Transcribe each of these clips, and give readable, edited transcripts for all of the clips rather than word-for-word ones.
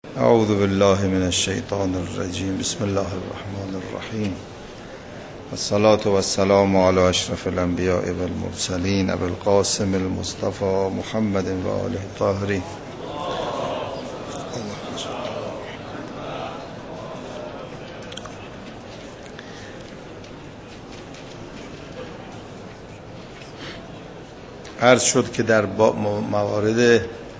اعوذ بالله من الشیطان الرجیم. بسم الله الرحمن الرحیم. والصلاة والسلام على اشرف الانبیاء والمرسلین ابی القاسم المصطفى محمد و آله الطاهرین. عرض شد که در موارد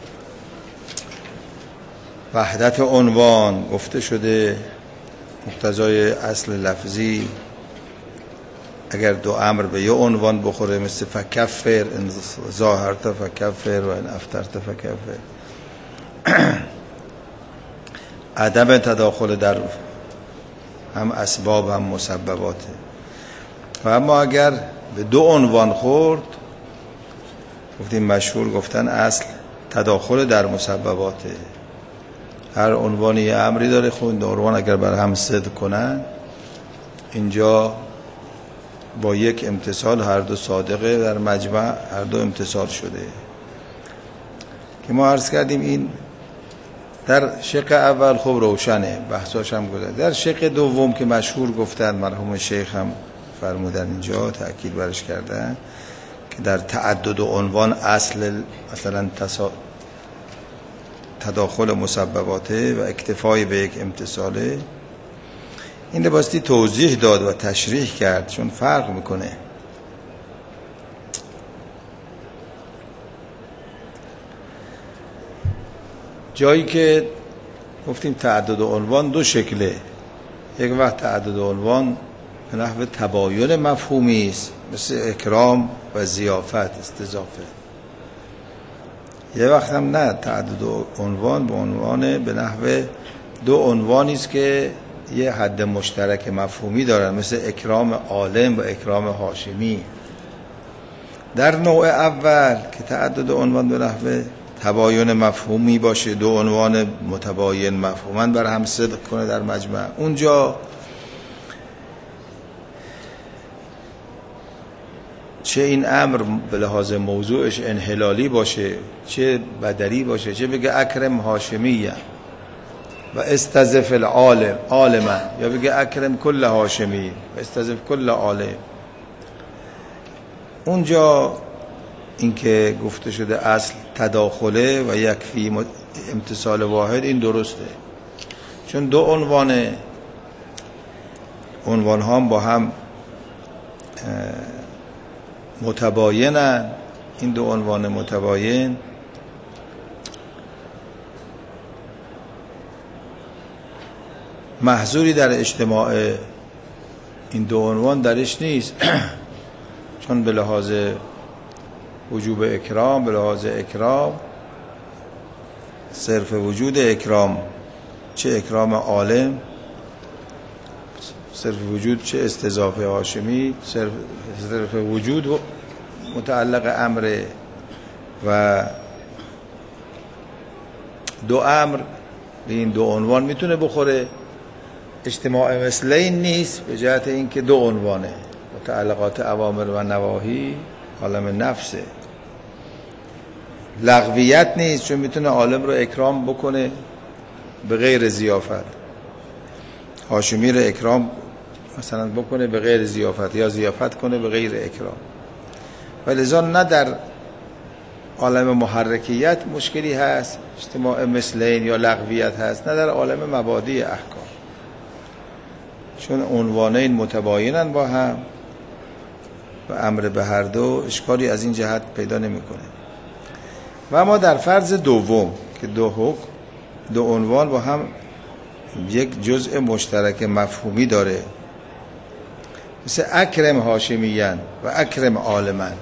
وحدت عنوان گفته شده مقتضای اصل لفظی اگر دو امر به یه عنوان بخوره، مثل فکفر، ان ظاهرت فکفر و ان افطرت فکفر، عدم تداخل در هم اسباب هم مسبباته. و اما اگر به دو عنوان خورد، گفتیم مشهور گفتن اصل تداخل در مسبباته. هر عنوانی یه امری داره، خب این دو عنوان اگر بر هم صدق کنن، اینجا با یک امتصال هر دو صادقه، در مجمع هر دو امتصال شده. که ما عرض کردیم این در شق اول خب روشنه، بحثاش هم گذاشت. در شق دوم که مشهور گفتن، مرحوم شیخ هم فرمودن اینجا تأکید برش کردن که در تعدد عنوان اصل مثلا تداخل مسبباته و اکتفای به یک امتصاله. این باستی توضیح داد و تشریح کرد، چون فرق میکنه. جایی که گفتیم تعدد عنوان دو شکله، یک وقت تعدد عنوان به نحو تباین مفهومی است، مثل اکرام و ضیافت، استضافه. یه وقت هم نه، تعدد عنوان به عنوان به نحو دو عنوانی است که یه حد مشترک مفهومی دارن، مثل اکرام عالم و اکرام هاشمی. در نوع اول که تعدد عنوان به نحو تباین مفهومی باشه، دو عنوان متباین مفهومن بر هم صدق کنه در مجمع، اونجا چه این امر به لحاظ موضوعش انحلالی باشه، چه بدلی باشه، چه بگه اکرم هاشمیه و استضف العالم عالما، یا بگه اکرم کل هاشمی و استضف کل عالم، اونجا این که گفته شده اصل تداخله و یکفی امتصال واحد، این درسته. چون دو عنوان ها با هم متباینن. این دو عنوان متباین محظوری در اجتماع این دو عنوان درش نیست. چون به لحاظ وجوب اکرام، به لحاظ اکرام، صرف وجود اکرام، چه اکرام عالم صرف وجود، چه استضافه هاشمی صرف وجود متعلق امر، و دو امر به این دو عنوان میتونه بخوره. اجتماع مثلین نیست به جهت اینکه دو عنوانه، متعلقات اوامر و نواهی عالم نفسه. لغویت نیست، چون میتونه عالم رو اکرام بکنه به غیر ضیافت، هاشمی رو اکرام مثلا بکنه به غیر ضیافت، یا ضیافت کنه به غیر اکرام. ولذا نه در عالم محرکیت مشکلی هست، اجتماع مثلین یا لغویت هست، نه در عالم مبادی احکام، چون عنوانین متباینن با هم و امر به هر دو اشکالی از این جهت پیدا نمیکنه. و اما در فرض دوم که دو عنوان با هم یک جزء مشترک مفهومی داره، مثل اکرم هاشمیان و اکرم عالمن،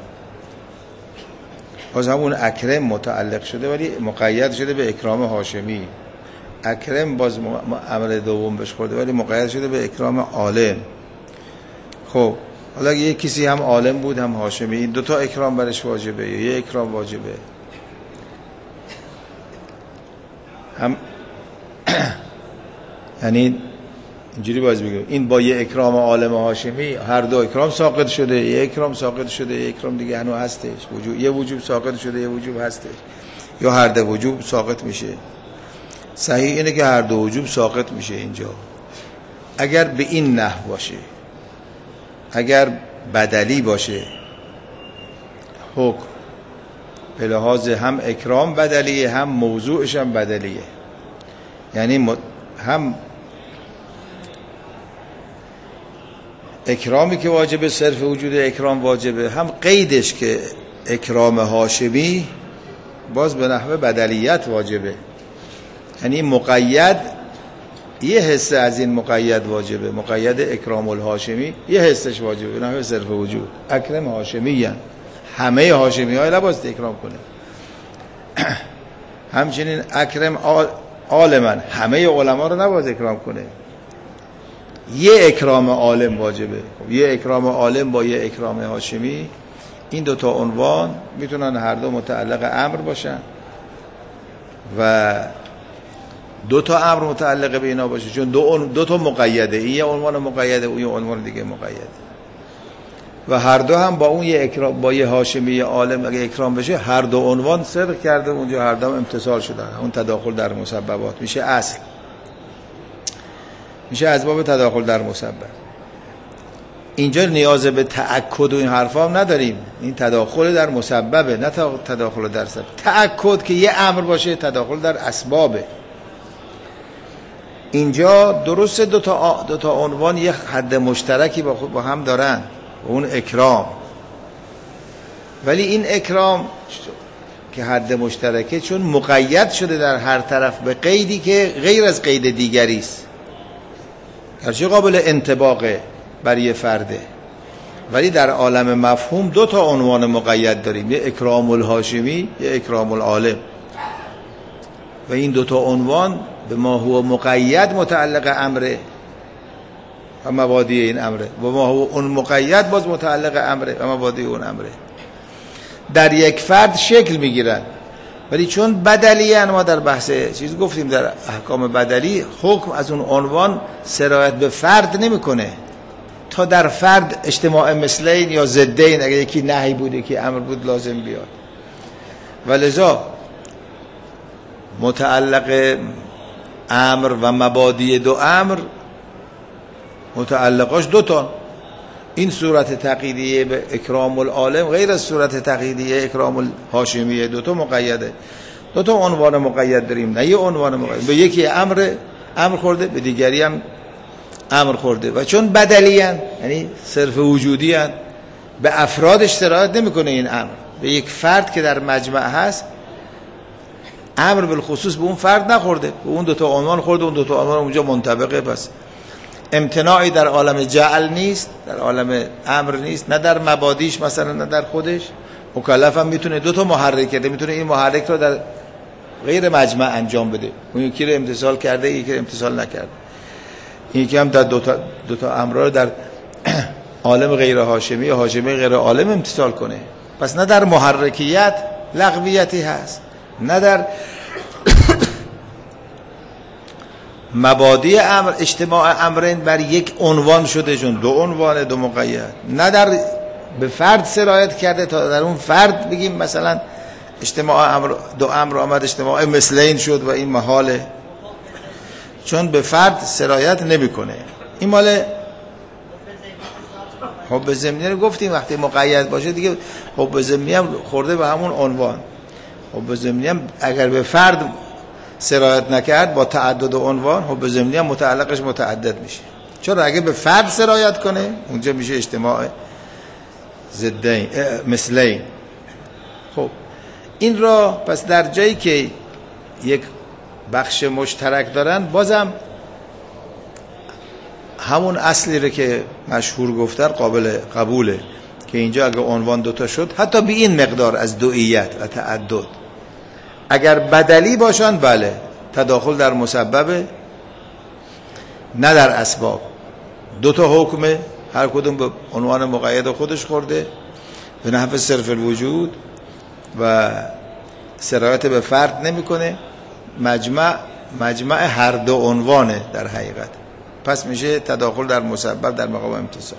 باز همون اکرم متعلق شده ولی مقید شده به اکرام هاشمی. اکرم باز امر دوم بهش خورده ولی مقید شده به اکرام عالم. خب حالا یه کسی هم عالم بود هم هاشمی، این دوتا اکرام برش واجبه یا یه اکرام واجبه؟ هم یعنی اینجوری باز بگم، این با یه اکرام عالم هاشمی هر دو اکرام ساقط شده، یه اکرام ساقط شده، یه اکرام دیگه هنوز هستش، یه وجوب ساقط شده، یه وجوب هستش، یا هر دو وجوب ساقط میشه. صحیح اینه که هر دو وجوب ساقط میشه اینجا اگر به این نحو باشه. اگر بدلی باشه حکم به لحاظ هم اکرام بدلیه هم موضوعش هم بدلیه، یعنی هم اکرامی که واجبه، صرف وجود اکرام واجبه، هم قیدش که اکرام هاشمی باز به نحو بدلیت واجبه. یعنی مقید یه حصه از این مقید واجبه، مقید اکرام الهاشمی یه حصهش واجبه به نحو صرف وجود. اکرم هاشمی هن. همه هاشمی های لباست اکرام کنه. همچنین اکرم عالمن، همه علما رو نباید اکرام کنه، یه اکرام عالم واجبه. یه اکرام عالم با یه اکرام هاشمی، این دوتا عنوان میتونن هر دو متعلق امر باشن و دوتا امر متعلق به اینا باشه، چون دو تا مقیده، این یه عنوان مقیده و یه عنوان دیگه مقیده و هر دو هم با اون یه اکرام، با یه هاشمی عالم اگه اکرام بشه هر دو عنوان صدق کرده اونجا، هر دو امتصال شدن. اون تداخل در مسببات میشه اصل، میشه اسباب تداخل در مسبب. اینجا نیاز به تأکد و این حرفا هم نداریم، این تداخل در مسببه نه تداخل در سبب. تأکد که یه امر باشه تداخل در اسبابه. اینجا درسته دو تا عنوان یه حد مشترکی با هم دارن، اون اکرام، ولی این اکرام که حد مشترکه چون مقید شده در هر طرف به قیدی که غیر از قید دیگری است، گرچه قابل انطباقه برای فرده، ولی در عالم مفهوم دو تا عنوان مقید داریم، یه اکرام الهاشمی یه اکرام العالم و این دو تا عنوان به ما هو مقید متعلق امره و مبادی این امره و ما هو اون مقید باز متعلق امره و مبادی اون امره. در یک فرد شکل میگیرن، ولی چون بدلی ما در بحث چیز گفتیم در احکام بدلی حکم از اون عنوان سرایت به فرد نمیکنه تا در فرد اجتماع مثلین یا ضدین، اگه یکی نهی بود یکی امر بود لازم بیاد. ولذا متعلق امر و مبادی دو امر متعلقاش دوتا، این صورت تقییدیه به اکرام العالم غیر از صورت تقییدیه اکرام الهاشمیه، دوتا مقیده، دوتا عنوان مقید داریم، نه یه عنوان مقید. به یکی امر خورده به دیگری هم امر خورده و چون بدلی هن، یعنی صرف وجودی هن، به افرادش سرایت نمیکنه این امر، به یک فرد که در مجمع هست امر بالخصوص به اون فرد نخورده، به اون دوتا عنوان خورده، اون دوتا عنوان اونجا منطبقه. پس امتناعی در عالم جعل نیست، در عالم امر نیست، نه در مبادیش مثلا نه در خودش. مکلف هم میتونه دوتا محرک کرده، میتونه این محرک رو در غیر مجمع انجام بده، اون یکی رو امتصال کرده یکی رو امتصال نکرده، این یکی هم در دوتا امر رو در عالم غیر هاشمی یا هاشمی غیر عالم امتصال کنه. پس نه در محرکیت لغویتی هست، نه در مبادی امر اجتماع امرین بر یک عنوان شده چون دو عنوان دو مقید، نه در به فرد سرایت کرده تا در اون فرد بگیم مثلا اجتماع امر دو امر آمد اجتماع مثلین شد و این محاله، چون به فرد سرایت نمیکنه. این مال حب ضمنی رو گفتیم، وقتی مقید باشه دیگه حب ضمنی هم خورده به همون عنوان. حب ضمنی هم اگر به فرد سرایت نکرد با تعدد عنوان، حب ضمنی هم متعلقش متعدد میشه، چون اگه به فرد سرایت کنه اونجا میشه اجتماع ضدین مثلین. خب این را پس در جایی که یک بخش مشترک دارن بازم همون اصلی رو که مشهور گفتن قابل قبوله که اینجا اگه عنوان دوتا شد حتی به این مقدار از دوئیت و تعدد، اگر بدلی باشن بله تداخل در مسبب نه در اسباب، دوتا حکمه هر کدوم به عنوان مقید خودش خورده به نحو صرف الوجود و سرایت به فرد نمیکنه، مجمع هر دو عنوانه در حقیقت، پس میشه تداخل در مسبب در مقام امتصال.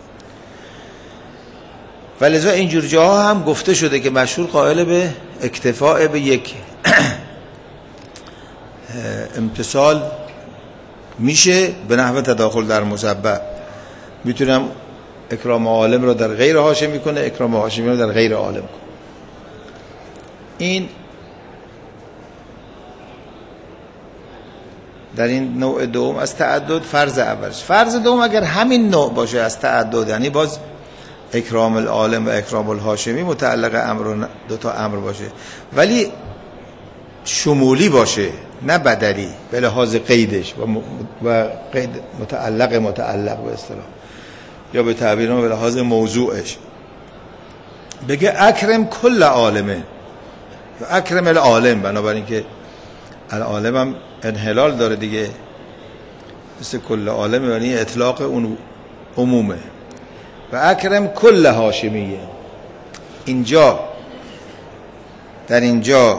ولذا اینجور جاها هم گفته شده که مشهور قائل به اکتفاء به یک امتصال میشه به نحو تداخل در مسبب. میتونم اکرام عالم رو در غیر هاشمی کنه، اکرام هاشمی رو در غیر عالم کنه. این در این نوع دوم از تعدد فرض اولش. فرض دوم اگر همین نوع باشه از تعدد، یعنی باز اکرام العالم و اکرام الهاشمی متعلق امر، دو تا امر باشه ولی شمولی باشه نه بدلی به لحاظ قیدش و قید متعلق به اصطلاح، یا به تعبیر ما به لحاظ موضوعش. بگه اکرم کل عالمه یا اکرم العالم، بنابراین که العالم هم انحلال داره دیگه، مثل کل عالم یعنی اطلاق اون عمومه. و اکرم کل هاشمیه، اینجا در اینجا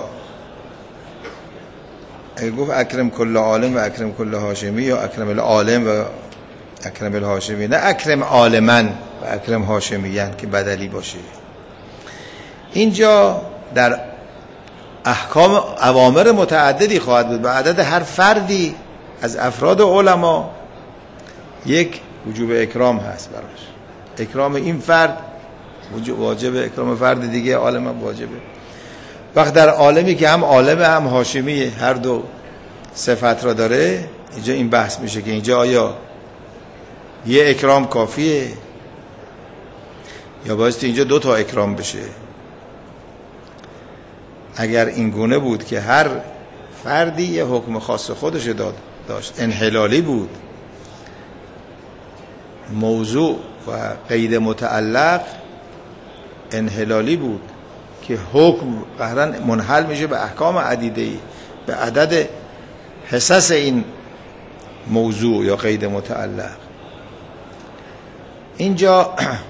اگه گفت اکرم کل عالم و اکرم کل هاشمی یا اکرم العالم و اکرم الهاشمی، نه اکرم عالمن و اکرم هاشمیان که بدلی باشه. اینجا در احکام اوامر متعددی خواهد بود، به عدد هر فردی از افراد علما یک وجوب اکرام هست براش. اکرام این فرد واجبه، اکرام فرد دیگه عالم هم واجبه. وقت در عالمی که هم عالم هم هاشمی هر دو صفت را داره، اینجا این بحث میشه که اینجا آیا یه اکرام کافیه یا بایستی اینجا دو تا اکرام بشه. اگر این گونه بود که هر فردی یه حکم خاص خودش داشت، انحلالی بود، موضوع و قید متعلق انحلالی بود که حکم قهرن منحل میشه به احکام عدیده‌ای به عدد حصص این موضوع یا قید متعلق. اینجا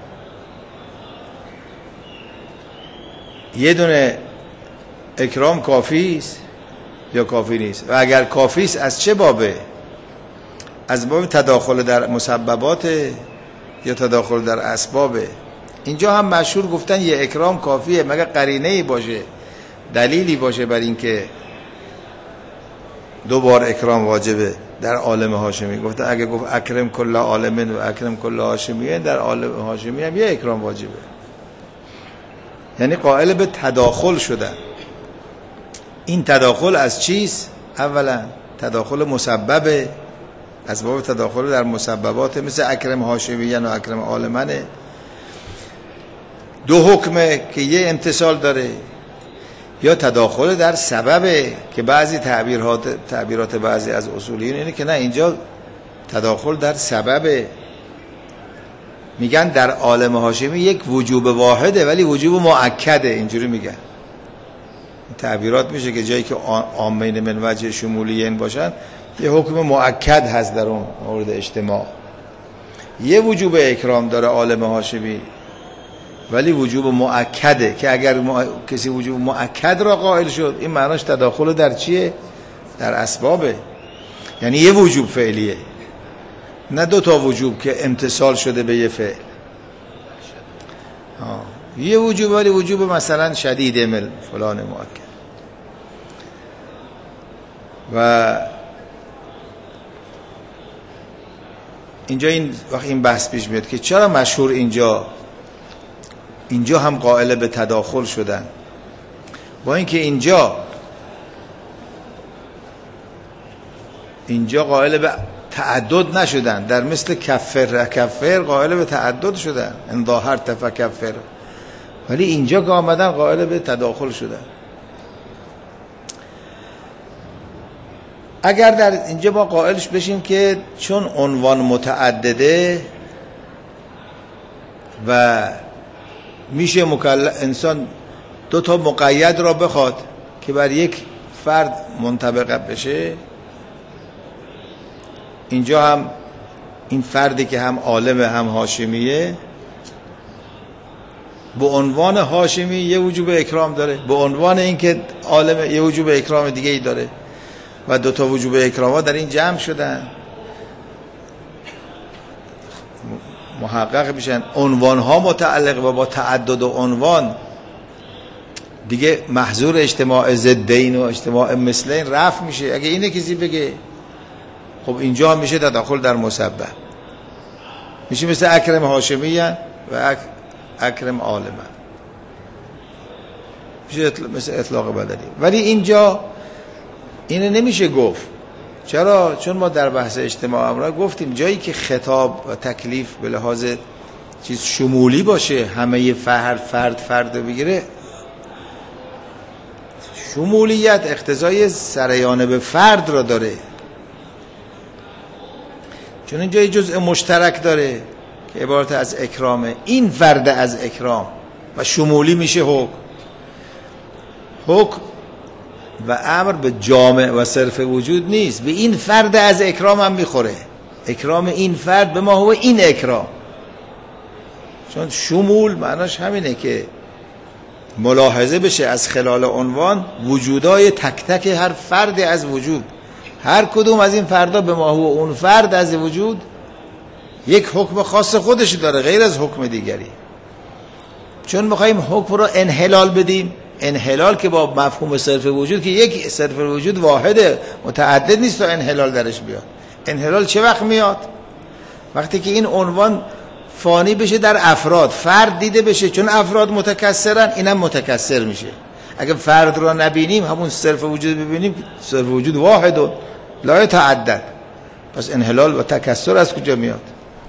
یه دونه اکرام کافی است یا کافی نیست؟ و اگر کافی است از چه بابه؟ از باب تداخل در مسببات یا تداخل در اسبابه؟ اینجا هم مشهور گفتن یه اکرام کافیه مگر قرینه‌ای باشه، دلیلی باشه بر این که دو بار اکرام واجبه. در عالم هاشمی گفته اگه گفت اکرم کل عالمین و اکرم کل هاشمیین، در عالم هاشمی هم یه اکرام واجبه، یعنی قائل به تداخل شدن. این تداخل از چیست؟ اولا تداخل مسببه، از باب تداخل در مسببات، مثل اکرم هاشمیین و اکرم عالمنه. دو حکمه که یه امتصال داره، یا تداخل در سببه که بعضی تعبیرات بعضی از اصولیین اینه که نه، اینجا تداخل در سببه. میگن در عالم هاشمی یک وجوب واحده ولی وجوب مؤکده، اینجوری میگن. تعبیرات میشه که جایی که عامین من وجه شمولیین باشن یه حکم مؤکد هست در اون مورد اجتماع. یه وجوب اکرام داره عالم هاشمی ولی وجوب مؤکده که اگر کسی وجوب مؤکد را قائل شد، این معناش تداخل در چیه؟ در اسبابه. یعنی یه وجوب فعلیه، نه دو تا وجوب که امتصال شده به یه فعل. یه وجوب ولی وجوب مثلا شدید مل فلان مؤکد. و اینجا این بحث پیش میاد که چرا مشهور اینجا هم قائل به تداخل شدن، با اینکه اینجا قائل به تعدد نشدن. در مثل کفر قائل به تعدد شدن، ان ظاهر تفکفر، ولی اینجا که آمدن قائل به تداخل شدن. اگر در اینجا با قائلش بشیم که چون عنوان متعدده و میشه انسان دو تا مقید را بخواد که بر یک فرد منطبق بشه، اینجا هم این فردی که هم عالم هم هاشمیه به عنوان هاشمی یه وجوب اکرام داره، به عنوان اینکه عالم یه وجوب اکرام دیگه ای داره و دو تا وجوب اکرام ها در این جمع شدن، محقق میشن. عنوان ها متعلق و با تعدد و عنوان دیگه محظور اجتماع ضدین و اجتماع مثلین رفع میشه. اگه اینه کسی بگه خب اینجا میشه تداخل در مسبب، میشه مثل اکرم هاشمی و اکرم عالم، میشه مثل اطلاق بدلی. ولی اینجا اینه نمیشه گفت. چرا؟ چون ما در بحث اجتماع امرا گفتیم جایی که خطاب و تکلیف به لحاظ چیز شمولی باشه، همه فرد بگیره، شمولیت اقتضای سریانه به فرد را داره. چون اینجا یه جزء مشترک داره که عبارت از اکرامه، این فرد از اکرام و شمولی میشه حکم و امر به جامع و صرف وجود نیست، به این فرد از اکرام هم میخوره. اکرام این فرد به ما هو این اکرام، چون شمول معناش همینه که ملاحظه بشه از خلال عنوان وجودای تک تک هر فرد از وجود، هر کدوم از این فردا به ما هو اون فرد از وجود یک حکم خاص خودش داره غیر از حکم دیگری. چون میخواییم حکم رو انحلال بدیم، انحلال که با مفهوم صرف وجود که یک صرف وجود واحده متعدد نیست تا انحلال درش بیاد. انحلال چه وقت میاد؟ وقتی که این عنوان فانی بشه در افراد، فرد دیده بشه، چون افراد متکثرن اینم متکثر میشه. اگه فرد رو نبینیم همون صرف وجود ببینیم، صرف وجود واحد و لا یتعدد، پس انحلال و تکثر از کجا میاد؟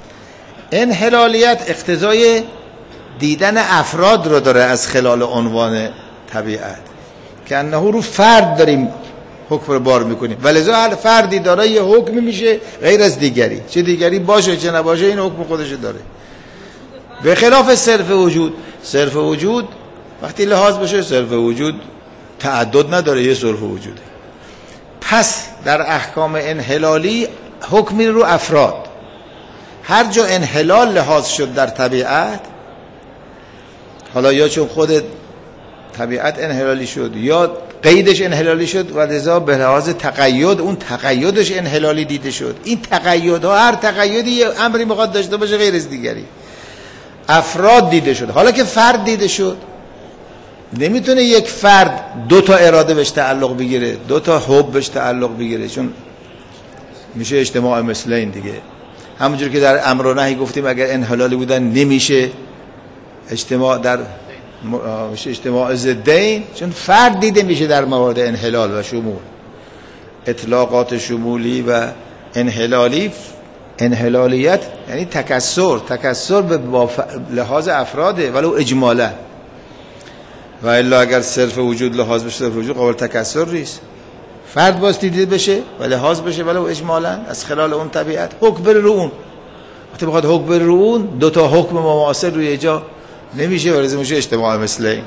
انحلالیت اقتضای دیدن افراد رو داره از خلال عنوان طبیعت، که انه رو فرد داریم حکم رو بار میکنیم، ولذا هر فردی داره یه حکم میشه غیر از دیگری، چه دیگری باشه چه نباشه این حکم خودش داره. به خلاف صرف وجود، صرف وجود وقتی لحاظ بشه صرف وجود تعدد نداره، یه صرف وجوده. پس در احکام انحلالی حکمی رو افراد، هر جا انحلال لحاظ شد در طبیعت، حالا یا چون خود طبیعت انحلالی شد یا قیدش انحلالی شد و لذا به لحاظ تقید اون تقیدش انحلالی دیده شد، این تقیدها هر تقیدی یه امری میخواد داشته باشه غیر از دیگری. افراد دیده شد، حالا که فرد دیده شد نمیتونه یک فرد دو تا اراده بهش تعلق بگیره، دو تا حب بهش تعلق بگیره، چون میشه اجتماع مثلین دیگه. همونجور که در امر و نهی گفتیم اگر انحلالی بودن نمیشه اجتماع در میشه اجتماع ضدین، چون فرد دیده میشه در موارد انحلال و شمول. اطلاقات شمولی و انحلالی، انحلالیت یعنی تکثر به لحاظ افراده ولو اجمالا، و الا اگر صرف وجود لحاظ بشه صرف وجود قابل تکثر نیست. فرد باز دیده بشه و لحاظ بشه ولو اجمالا از خلال اون طبیعت، حکم بر رو اون. وقتی بخواد حکم بر رو اون، دو تا حکم معاصر روی جا نمیشه، ورزه میشه اجتماع مثلی.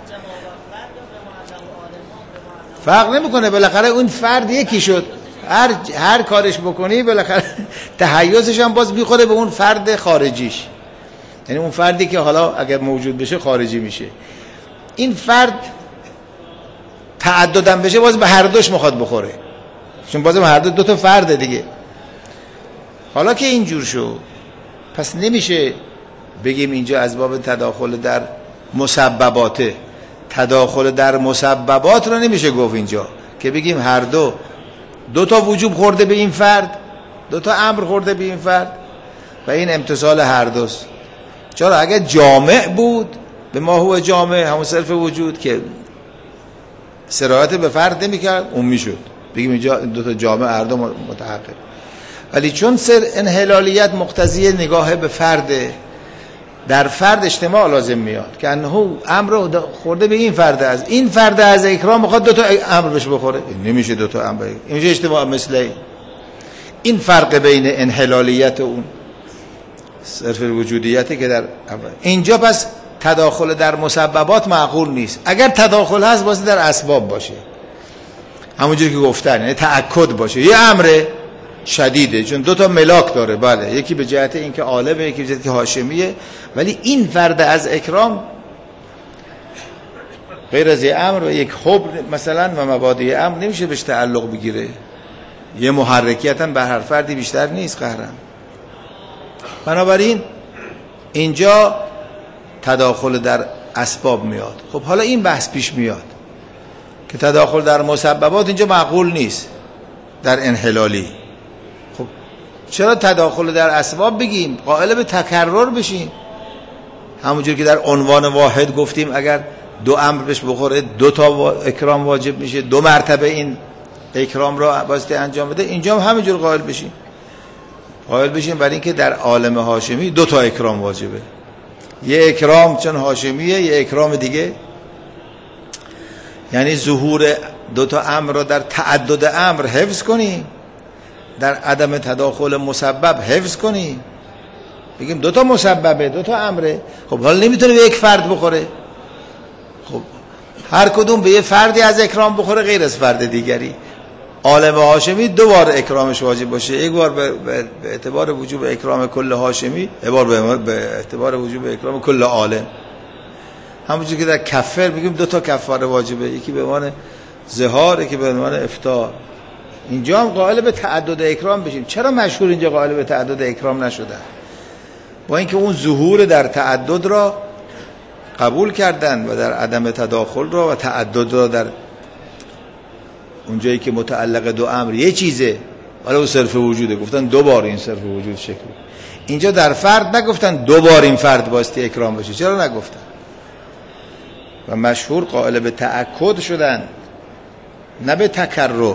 فرق نمیکنه، بالاخره اون فرد یکی شد، هر کارش بکنی بالاخره تحیزش هم باز میخوره به اون فرد خارجیش، یعنی اون فردی که حالا اگر موجود بشه خارجی میشه. این فرد تعددم بشه باز به هر دوش میخواد بخوره، چون بازم هر دو تا فرده دیگه. حالا که اینجور شد پس نمیشه بگیم اینجا از باب تداخل در مسبباته. تداخل در مسببات رو نمیشه گفت اینجا که بگیم هر دو تا وجوب خورده به این فرد، دو تا امر خورده به این فرد و این امتصال هر دوست. چرا؟ اگر جامع بود به ما هو جامع، همون صرف وجود که سرایت به فرد نمی‌کرد، اون میشد بگیم اینجا دو تا جامع هر دو متحقق. ولی چون انحلالیت مقتضی نگاه به فرده، در فرد اجتماع لازم میاد که انه امر خورده به این فرد، از این فرد از اکرام میخواد دو تا امر بهش بخوره، نمیشه دو تا امر. اینجا اجتماع مثلی. این فرق بین انحلالیت و اون صرف وجودیتی که در اینجا، پس تداخل در مسببات معقول نیست. اگر تداخل هست باید در اسباب باشه، همونجوری که گفتن، یعنی تأکد باشه. یه امر شدیده چون دو تا ملاک داره، بله، یکی به جهت اینکه عالمه، یکی به جهت که هاشمیه، ولی این فرد از اکرام غیر از یه امر و یک حب مثلا و مبادی امر نمیشه بهش تعلق بگیره. یه محرکیت هم بر هر فردی بیشتر نیست قهرن. بنابراین اینجا تداخل در اسباب میاد. خب حالا این بحث پیش میاد که تداخل در مسببات اینجا معقول نیست در انحلالی. خب چرا تداخل در اسباب بگیم؟ قائل به تکرر بشیم. همونجور که در عنوان واحد گفتیم اگر دو امر بهش بخوره 2 تا اکرام واجب میشه، 2 مرتبه این اکرام را واسطه انجام بده، اینجا هم همینجور قائل بشیم برای اینکه در عالم هاشمی 2 تا اکرام واجبه. یه اکرام چون هاشمیه، یه اکرام دیگه یعنی ظهور 2 تا امر را در تعدد امر حفظ کنی، در عدم تداخل مسبب حفظ کنی. بگیم 2 تا مسببه، 2 تا امره. خب حالا نمیتونه به یک فرد بخوره. خب هر کدوم به یه فردی از اکرام بخوره غیر از فرد دیگری. عالم هاشمی 2 بار اکرامش واجب باشه، یک بار به اعتبار وجوب اکرام کل هاشمی، یک بار به اعتبار وجوب اکرام کل عالم. همونجوری که در کفر میگیم 2 تا کفاره واجبه، یکی به عنوان ظهار، یکی به عنوان افطار. اینجا هم قائل به تعدد اکرام بشیم. چرا مشهور اینجا قائل به تعدد اکرام نشدن؟ با اینکه اون ظهور در تعدد را قبول کردن و در عدم تداخل را و تعدد را در اونجایی که متعلق 2 امر یه چیزه، ولی اون صرف وجوده، گفتن 2 بار این صرف وجود شکلی. اینجا در فرد نگفتن 2 بار این فرد باستی اکرام بشه. چرا نگفتن؟ و مشهور قائل به تأکد شدن، نه به تکرر.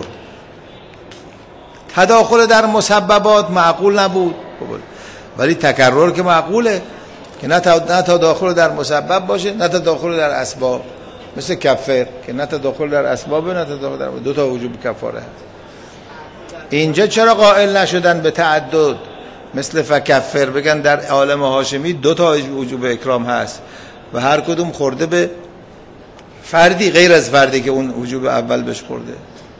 تداخل در مسببات معقول نبود، ولی تکرر که معقوله، که نه تداخل در مسبب باشه نه تداخل در اسباب، مثل کفر که نه تداخل در اسباب نه تداخل در 2 تا وجوب کفاره هست. اینجا چرا قائل نشدن به تعدد؟ مثل فکفر بگن در عالم هاشمی 2 تا وجوب اکرام هست و هر کدوم خورده به فردی غیر از فردی که اون وجوب اول بهش خورده.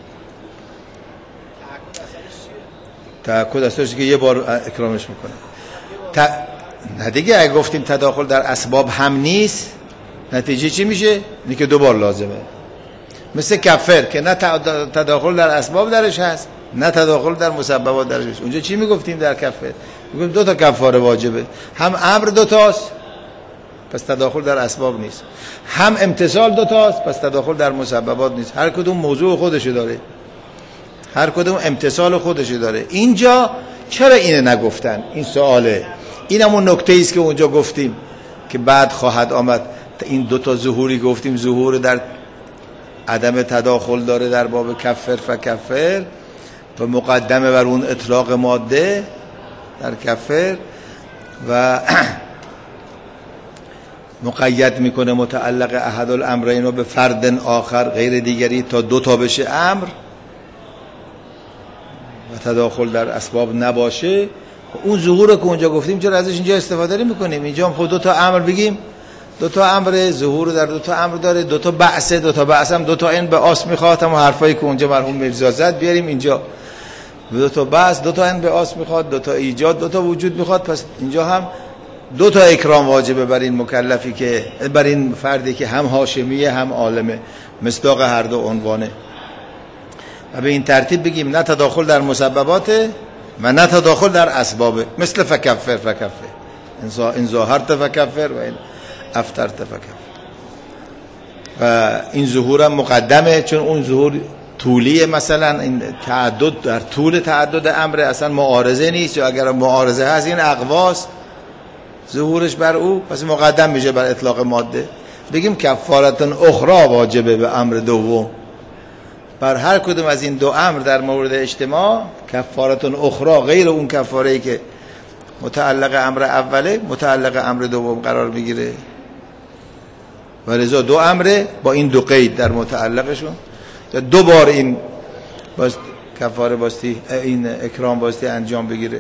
تأکد اصلاش که یه بار اکرامش میکنه. نه دیگه اگه گفتیم تداخل در اسباب هم نیست، نتیجه چی میشه؟ اینه که 2 بار لازمه. مثل کفر که نه تداخل در اسباب درش هست نه تداخل در مسببات درش هست. اونجا چی میگفتیم در کفر؟ میگفتیم 2 تا کفاره واجبه، هم امر 2 تاست پس تداخل در اسباب نیست، هم امتثال 2 تاست پس تداخل در مسببات نیست. هر کدوم موضوع خودشه داره، هر کدوم امتثال خودشه داره. اینجا چرا اینه نگفتن؟ این سواله. این همون نکته است که اونجا گفتیم که بعد خواهد آمد. این 2 تا ظهوری گفتیم، ظهور در عدم تداخل داره در باب کفر فکفر و مقدمه بر اون اطلاق ماده در کفر و مقید میکنه متعلق احد الامرین رو به فرد آخر غیر دیگری تا 2 تا بشه امر و تداخل در اسباب نباشه. اون ظهور رو که اونجا گفتیم چرا ازش اینجا استفاده میکنیم؟ اینجا هم خود 2 تا امر بگیم، 2 تا امر، ظهور در 2 تا امر داره، 2 تا بعثه، 2 تا بعث هم 2 تا این به آس میخواد، هم حرفایی که اونجا مرحوم میرزا زد بیاریم اینجا. 2 تا بعث، 2 تا این به آس میخواد، 2 تا ایجاد، 2 تا وجود میخواد. پس اینجا هم 2 تا اکرام واجبه بر این مکلفی که بر این فردی که هم هاشمیه هم عالمه، مصداق هر 2 عنوانه. و به این ترتیب بگیم نه تداخل در مسببات و نه تداخل در اسباب. مثل فکفر ان ظاهرت فکفر و این افطرت فکفر. و این ظهور هم مقدمه چون اون ظهور طولیه. مثلا این تعدد در طول تعدد امر اصلا معارضه نیست، یا اگر معارضه هست این اقواس ظهورش بر او، پس مقدم میشه بر اطلاق ماده. بگیم کفارت اخرى واجبه به امر دوم. بر هر کدوم از این 2 امر در مورد اجتماع کفارت اخرى غیر اون کفاره‌ای که متعلق امر اوله متعلق امر دوم قرار میگیره. ولذا 2 امره با این 2 قید در متعلقشون، 2 بار این باز کفاره باستی این اکرام باستی انجام بگیره.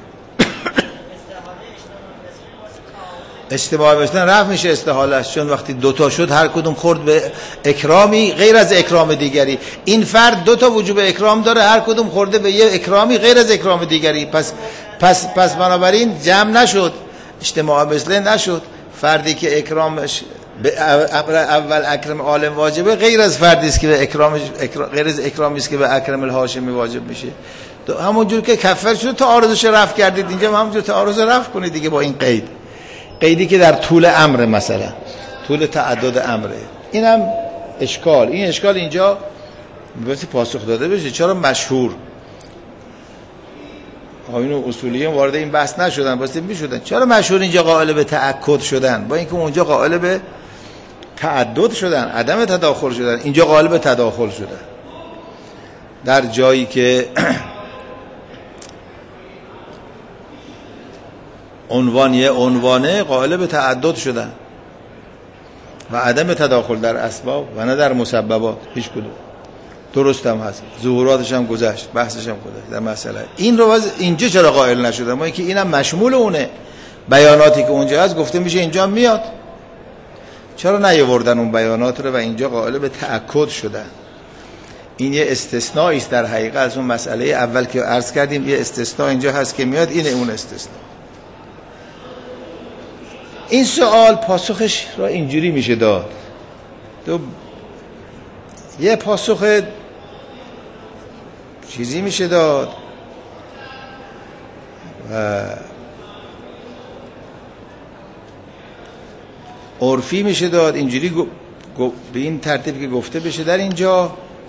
استباحه بشتن رفت میشه استحالش، چون وقتی 2 تا شد هر کدوم خورد به اکرامی غیر از اکرام دیگری. این فرد 2 تا وجوب اکرام داره، هر کدوم خورده به یه اکرامی غیر از اکرام دیگری. پس بنابراین جمع نشد، اجتماع مثله نشد. فردی که اکرامش به اول اکرم عالم واجبه غیر از فردی است که به اکرامش غیر از اکرامی است که به اکرم الهاشمی واجب میشه. همونجور که کفر شد تعارضش رفع کردید، اینجا همونجور تعارض رفع کنید دیگه با این قیدی که در طول امر. مثلا طول تعدد امره. اینم اشکال، این اشکال اینجا بسی پاسخ داده بشه. چرا مشهور؟ آیین اصولیین وارد این بحث نشدن، واسه میشدن. چرا مشهور اینجا قائل به تأکد شدن، با اینکه اونجا قائل به تعدد شدن، عدم تداخل شدن، اینجا قائل به تداخل شدن. در جایی که عنوان یه عنوانه قائل به تعدد شدن و عدم تداخل در اسباب و نه در مسببات. هیچ کدوم درست هم هست، ظهوراتش هم گذشت، بحثش هم گذشت در مسئله. این رو اینجا چرا قائل نشدن؟ ما اینکه اینم مشمول اونه، بیاناتی که اونجا هست گفته میشه اینجا میاد. چرا نیاوردن اون بیانات رو و اینجا قائل به تأکد شدن؟ این یه استثنایی است در حقیقت از اون مسئله اول که عرض کردیم. یه استثناء اینجا هست که میاد، اینه اون استثناء. این سوال پاسخش را اینجوری میشه داد. یه پاسخ چیزی میشه داد و عرفی میشه داد، اینجوری به این ترتیب که گفته بشه در اینجا.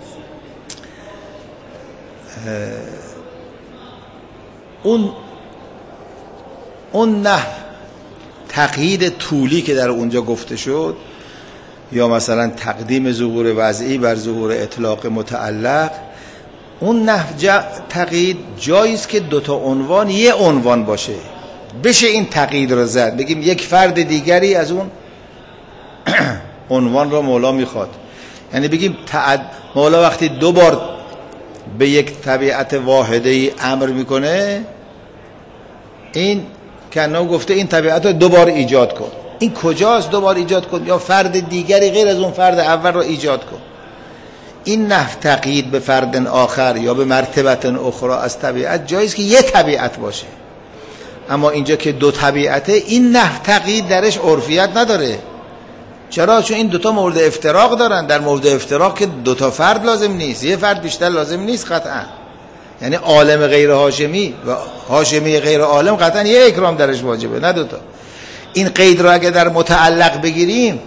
اون نحو تقیید طولی که در اونجا گفته شد، یا مثلا تقدیم ظهور وضعی بر ظهور اطلاق متعلق، اون نحو تقیید جاییست که دوتا عنوان یه عنوان باشه، بشه این تقیید رو زد، بگیم یک فرد دیگری از اون عنوان رو مولا میخواد. یعنی بگیم مولا وقتی دو بار به یک طبیعت واحده ای امر میکنه، این کنه گفته این طبیعت رو دو بار ایجاد کن. این کجاست دو بار ایجاد کن؟ یا فرد دیگری غیر از اون فرد اول رو ایجاد کن. این نحو تقیید به فرد آخر یا به مرتبت اخرى از طبیعت جاییست که یه طبیعت باشه. اما اینجا که دو طبیعته، این نحو تقیید درش عرفیت نداره. چرا؟ چون این دوتا مورد افتراق دارن. در مورد افتراق که دوتا فرد لازم نیست، یه فرد بیشتر لازم نیست قطعا. یعنی عالم غیر هاشمی و هاشمی غیر عالم قطعا یه اکرام درش واجبه، نه دوتا. این قید رو اگه در متعلق بگیریم،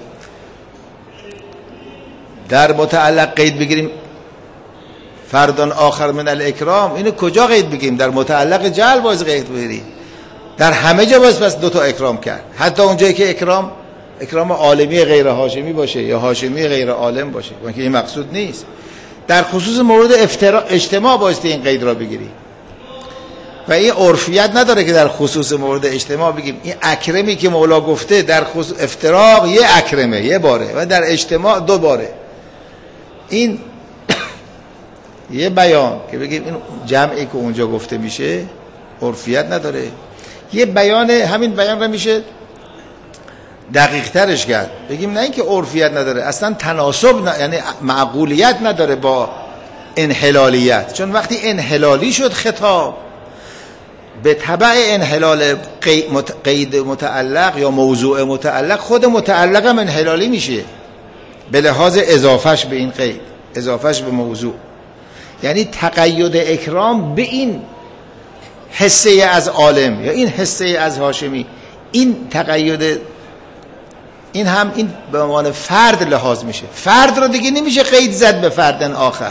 در متعلق قید بگیریم فردان آخر من الاکرام، اینو کجا قید بگیریم؟ در متعلق جعل باز قید بگیریم. در همه جا باز پس دوتا اکرام کرد، حتی اونجایی که اکرام عالمی غیر هاشمی باشه یا هاشمی غیر عالم باشه، که این مقصود نیست. در خصوص مورد اجتماع بایستی این قید را بگیریم و این عرفیت نداره که در خصوص مورد اجتماع بگیم این اکرمی که مولا گفته در خصوص افتراق یه اکرمه، یه باره، و در اجتماع دو باره. این یه بیان که بگیم این جمعی که اونجا گفته میشه عرفیت نداره. یه بیان، همین بیان را میشه دقیق ترش کرد، بگیم نه اینکه عرفیت نداره، اصلا تناسب یعنی معقولیت نداره با انحلالیت. چون وقتی انحلالی شد خطاب، به تبع انحلال قید متعلق یا موضوع متعلق، خود متعلق هم انحلالی میشه به لحاظ اضافهش به این قید، اضافهش به موضوع. یعنی تقید اکرام به این حصه از عالم یا این حصه از هاشمی، این تقید، این هم این به عنوان فرد لحاظ میشه. فرد رو دیگه نمیشه قید زد به فرد آخر.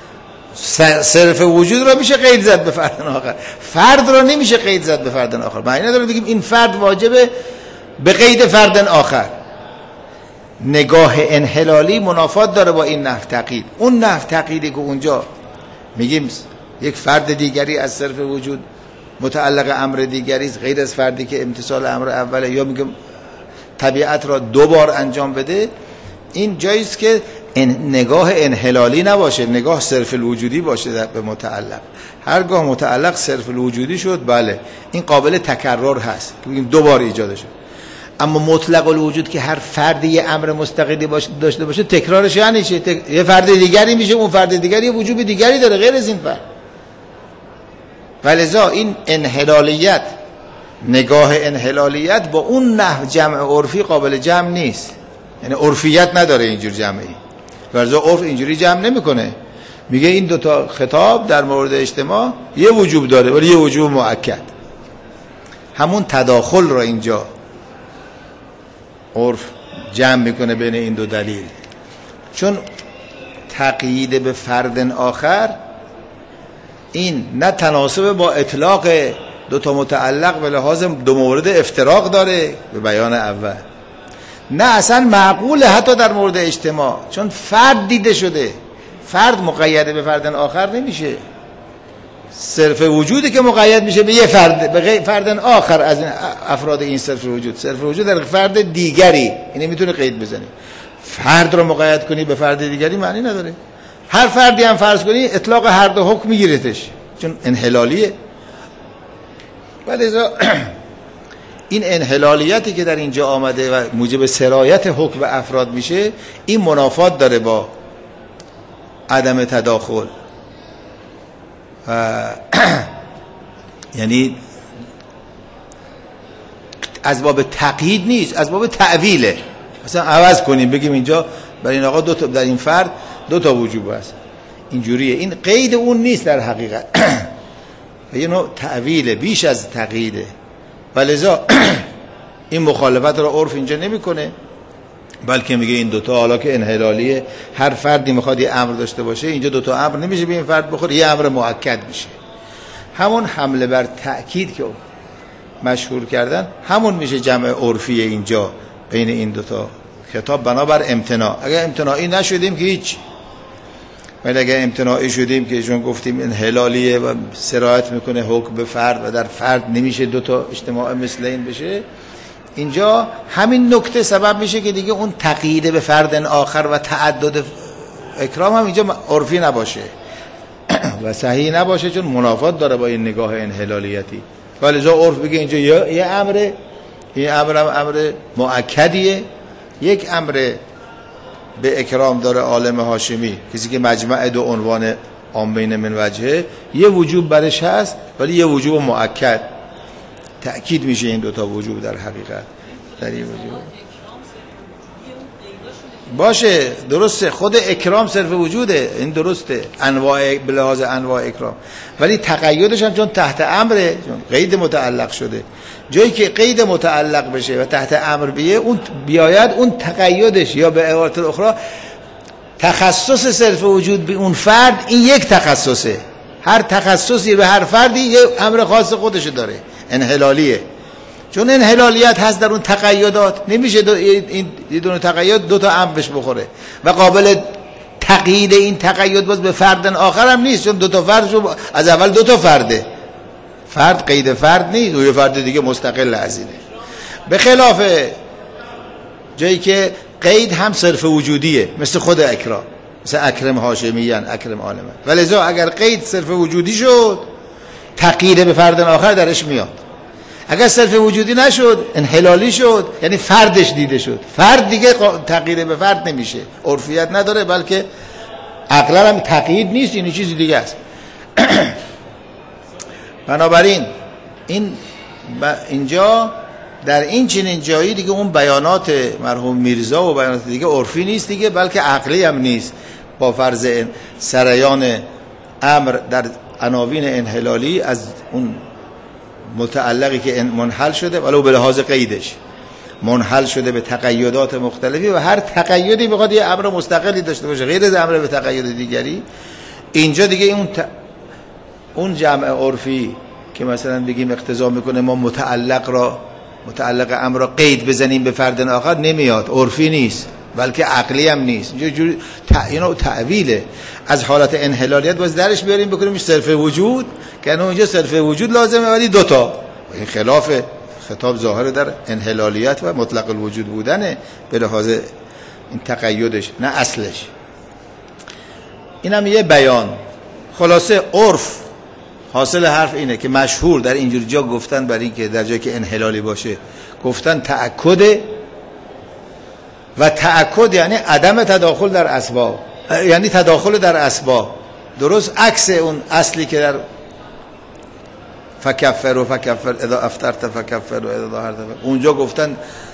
صرف وجود رو میشه قید زد به فرد آخر، فرد رو نمیشه قید زد به فرد آخر. معنی نداره بگیم این فرد واجبه به قید فرد آخر. نگاه انحلالی منافات داره با این نحو تقیید. اون نحو تقییدی که اونجا میگیم یک فرد دیگری از صرف وجود متعلق امر دیگری است غیر از فردی که امتثال امر اوله، یا میگم طبیعت را دو بار انجام بده، این جاییست که نگاه انحلالی نباشه، نگاه صرف الوجودی باشه به متعلق. هرگاه متعلق صرف الوجودی شد، بله این قابل تکرار هست، بگیم دو بار ایجاد شد. اما مطلق الوجود که هر فردی یه امر مستقلی داشته باشه، تکرارش یعنی چه؟ یه فرد دیگری میشه، اون فرد دیگری یه وجود دیگری داره غیر از این فرد. ولذا این انحلالیت، نگاه انحلالیت با اون نحو جمع عرفی قابل جمع نیست. یعنی عرفیت نداره اینجور جمعی. ولذا عرف اینجوری جمع نمیکنه، میگه این دوتا خطاب در مورد اجتماع یه وجوب داره ولی یه وجوب مؤکد. همون تداخل را اینجا عرف جمع میکنه بین این دو دلیل، چون تقیید به فرد آخر این نه تناسب با اطلاق دو تا متعلق به لحاظ دو مورد افتراق داره به بیان اول، نه اصلا معقوله حتی در مورد اجتماع، چون فرد دیده شده، فرد مقید به فرد آخر نمیشه، صرف وجودی که مقید میشه به یه فرد، به فرد آخر از افراد این صرف وجود. صرف وجود در فرد دیگری، اینه میتونه قید بزنی. فرد رو مقید کنی به فرد دیگری معنی نداره. هر فردی هم فرض کنی اطلاق هر دو حکم میگیرتش، چون انحلالیه. ولی این انحلالیتی که در اینجا آمده و موجب سرایت حکم به افراد میشه، این منافات داره با عدم تداخل. یعنی از باب تقیید نیست، از باب تعویله. مثلا عوض کنیم بگیم اینجا برای این آقا در این فرد دو تا وجوب هست، اینجوریه. این قید اون نیست در حقیقت، یه نوع تعویله بیش از تقییده. ولذا این مخالفت را عرف اینجا نمیکنه، بلکه میگه این دوتا حالا که انحلالیه، هر فردی میخواد یه امر داشته باشه، اینجا دوتا امر نمیشه به این فرد بخوره، یه امر مؤکد میشه. همون حمله بر تأکید که مشهور کردن، همون میشه جمع عرفی اینجا بین این دوتا خطاب بنابر امتناع. اگر امتناعی نشدیم که هیچ، ولی اگر امتناعی شدیم که چون گفتیم انحلالیه و سرایت میکنه حکم به فرد و در فرد نمیشه دوتا اجتماع مثل این بشه، اینجا همین نکته سبب میشه که دیگه اون تقیید به فرد آخر و تعدد اکرام هم اینجا عرفی نباشه و صحیح نباشه، چون منافات داره با این نگاه انحلالیتی. ولی جا عرف بگه اینجا یه امره، این امر مؤکدیه، یک امر به اکرام داره عالم هاشمی، کسی که مجمع دو عنوان عامین من وجهه، یه وجوب برش هست ولی یه وجوب مؤکد، تأکید میشه این دوتا وجوب در حقیقت در این وجوب باشه. درسته، خود اکرام صرف وجوده، این درسته، انواع به لحاظ انواع اکرام، ولی تقییدش هم چون تحت امره، چون قید متعلق شده، جایی که قید متعلق بشه و تحت امر بیه، اون بیاید اون تقییدش، یا به عبارت اخرى تخصص صرف وجود به اون فرد، این یک تخصصه، هر تخصصی به هر فردی یه امر خاص خودش داره، انحلالیه. چون انحلالیت هست در اون تقییدات، نمیشه این دو تقیید دو تا امر بهش بخوره و قابل تقیید این تقیید باز به فرد آخر هم نیست، چون دو تا فرد از اول دو تا فرده، فرد قید فرد نیست، و یه فرد دیگه مستقل از اینه. به خلاف جایی که قید هم صرف وجودیه، مثل خود اکرام، مثل اکرم هاشمیان، اکرم عالمه. ولذا اگر قید صرف وجودی شد، تقیید به فرد آخر درش میاد. اگر صرف وجودی نشد، انحلالی شد، یعنی فردش دیده شد، فرد دیگه تقیید به فرد نمیشه، عرفیت نداره، بلکه عقلا هم تقیید نیست، این چیزی دیگه است. بنابراین اینجا در این چنین جایی دیگه اون بیانات مرحوم میرزا و بیانات دیگه عرفی نیست دیگه، بلکه عقلی هم نیست، با فرض سریان امر در عناوین انحلالی از اون متعلقی که منحل شده، ولو به لحاظ قیدش منحل شده به تقییدات مختلفی، و هر تقییدی بخواد یه امر مستقلی داشته باشه غیر از امر به تقیید دیگری، اینجا دیگه اون جمع عرفی که مثلا بگیم اقتضا میکنه ما متعلق امر را قید بزنیم به فرد آخر، نمیاد، عرفی نیست، بلکه عقلی هم نیست. اینجا اینو تعویله. از حالت انحلالیت باز درش بیاریم بکنیم صرف وجود، که اونجا صرف وجود لازمه ولی دوتا، این خلاف خطاب ظاهر در انحلالیت و مطلق الوجود بودنه به لحاظ این تقییدش، نه اصلش. اینم یه بیان. خلاصه عرف، حاصل حرف اینه که مشهور در اینجور جا گفتن برای این که در جایی که انحلالی باشه گفتن تأکد، و تأکد یعنی عدم تداخل در اسباب، یعنی تداخل در اسباب، درست عکس اون اصلی که در فکفر اذا افطرت فکفر و اذا ظهرت، اونجا گفتن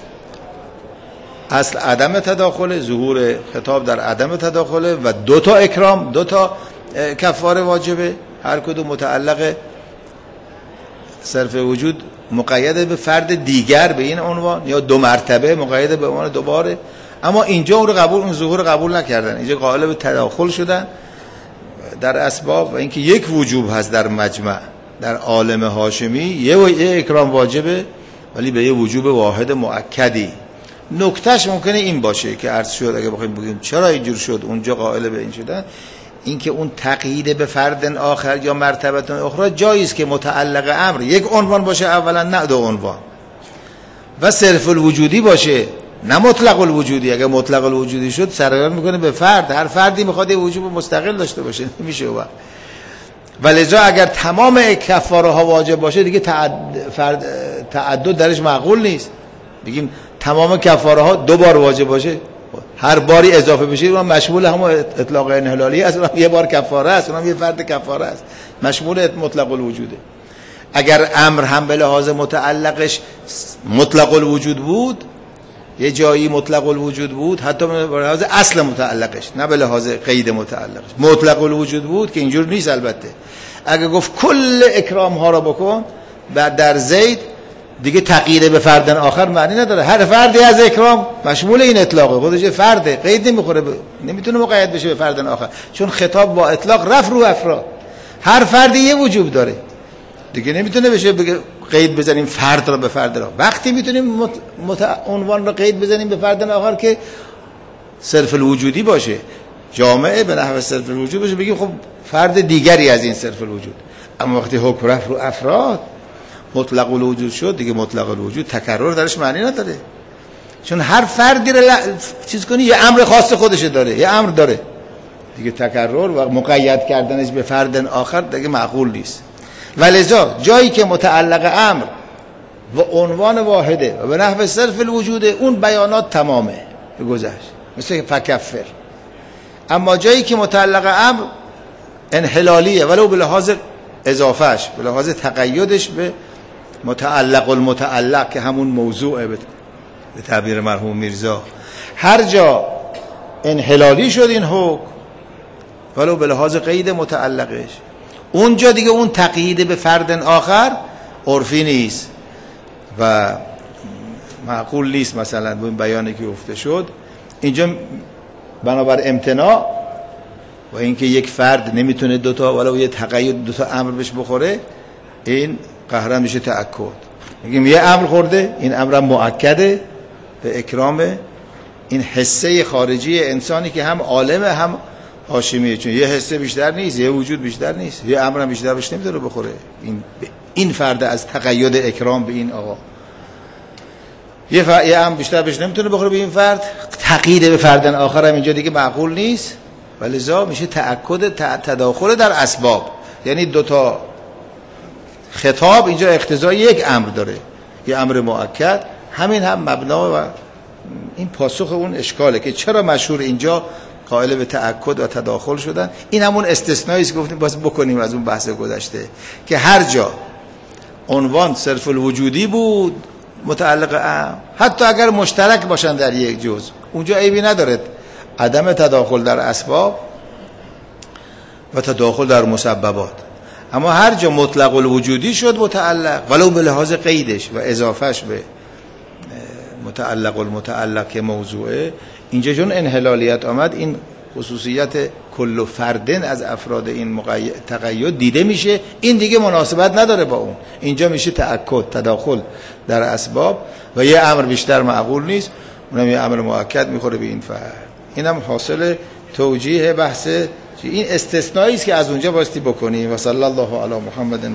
اصل عدم تداخل، ظهور خطاب در عدم تداخل، و دو تا اکرام، دو تا کفاره واجبه، هر کدوم متعلق صرف وجود مقید به فرد دیگر به این عنوان، یا دو مرتبه مقید به عنوان دوباره، اما اینجا اون ظهور قبول نکردن. اینجا قائل به تداخل شدن در اسباب و اینکه یک وجوب هست در مجمع، در عالم هاشمی یه اکرام واجبه ولی به یه وجوب واحد مؤکدی. نکتهش ممکنه این باشه که عرض شد، اگه بخوایم بگیم چرا اینجور شد اونجا قائل به این شدن، اینکه اون تقیید به فرد آخر یا مرتبه اخرى جایز که متعلق امر یک عنوان باشه اولا، نه دو عنوان، و صرف الوجودی باشه نه مطلق الوجودی. اگه مطلق الوجودی شد سرایت میکنه به فرد، هر فردی میخواد یه وجوب مستقل داشته باشه، نمیشه. ولذا اگر تمام کفاره ها واجب باشه دیگه تعدد درش معقول نیست. بگیم تمام کفاره ها دو بار واجب باشه، هر باری اضافه بشه اون مشمول همون اطلاق انحلالی است، اون یه بار کفاره است، اون یه فرد کفاره است، مشمول مطلق الوجوده. اگر امر هم به لحاظ متعلقش مطلق الوجود بود، یه جایی مطلق الوجود بود، حتی به لحاظ اصل متعلقش نه به لحاظ قید متعلقش مطلق الوجود بود، که اینجور نیست. البته اگه گفت کل اکرام ها را بکن بعد در زید، دیگه تغییر به فرد آخر معنی نداره. هر فردی از اکرام مشمول این اطلاقه، خودش فرده، قید نمیخوره، نمیتونه مقید بشه به فرد آخر، چون خطاب با اطلاق رفع رو افراد. هر فردی یه وجوب داره دیگه، نمیتونه بشه بگه قید بزنیم فرد را به فرد را. وقتی میتونیم عنوان را قید بزنیم به فرد آخر که صرف الوجودی باشه، جامعه به نحو صرف الوجود باشه، بگیم خب فرد دیگری از این صرف الوجود. اما وقتی حکم رفع رو افراد مطلق الوجود شد، دیگه مطلق الوجود تکرر درش معنی نداره، چون هر فردی را چیز کنی یه امر خاص خودش داره، یه امر داره دیگه، تکرر و مقید کردنش به فرد آخر دیگه معقول نیست. ولذا جایی که متعلق امر و عنوان واحده و به نحو صرف الوجوده، اون بیانات تمامه به گذشت، مثل فکفر. اما جایی که متعلق امر انحلالیه، ولو به لحاظ اضافهش، به لحاظ تقیدش به متعلق المتعلق که همون موضوعه به تعبیر مرحوم میرزا، هر جا انحلالی شد این حکم ولو به لحاظ قید متعلقش، اونجا دیگه اون تقیید به فرد آخر عرفی نیست و معقول نیست. مثلا با این بیانی که گفته شد اینجا بنابر امتناع و اینکه یک فرد نمیتونه دوتا ولو یه تقید دوتا امر بهش بخوره، این قهرن میشه تأکد. میگیم یه امر خورده، این امر مؤکده به اکرام این حسه خارجی انسانی که هم عالمه هم هاشمیه، چون یه حسه بیشتر نیست، یه وجود بیشتر نیست، یه امر هم بیشتر بهش نمیتونه بخوره. این فرد از تقید اکرام به این آقا، یه امر بیشتر بهش نمیتونه بخوره به این فرد، تقیید به فرد آخر هم اینجا دیگه معقول نیست. ولذا میشه تأکد تداخل در اسباب، یعنی دوتا خطاب اینجا اقتضای یک امر داره، یه امر مؤکد، همین هم مبنا و این پاسخ اون اشکاله که چرا مشهور اینجا قائل به تأکد و تداخل شدن. این همون استثنایی است که گفتیم باز بکنیم از اون بحث گذشته، که هر جا عنوان صرف الوجودی بود متعلق امر، حتی اگر مشترک باشن در یک جزء، اونجا عیبی نداره عدم تداخل در اسباب و تداخل در مسببات. اما هر جا مطلق الوجودی شد متعلق ولو به لحاظ قیدش و اضافهش به متعلق المتعلق که موضوعه، اینجا چون انحلالیت آمد، این خصوصیت کل فردن از افراد این تقید دیده میشه، این دیگه مناسبت نداره با اون. اینجا میشه تأکد تداخل در اسباب و یه امر بیشتر معقول نیست، اونم یه امر مؤکد میخوره به این فرد. اینم حاصل توجیه بحث این استثنایی است که از اونجا باستی بکنیم. و صلی الله علی محمد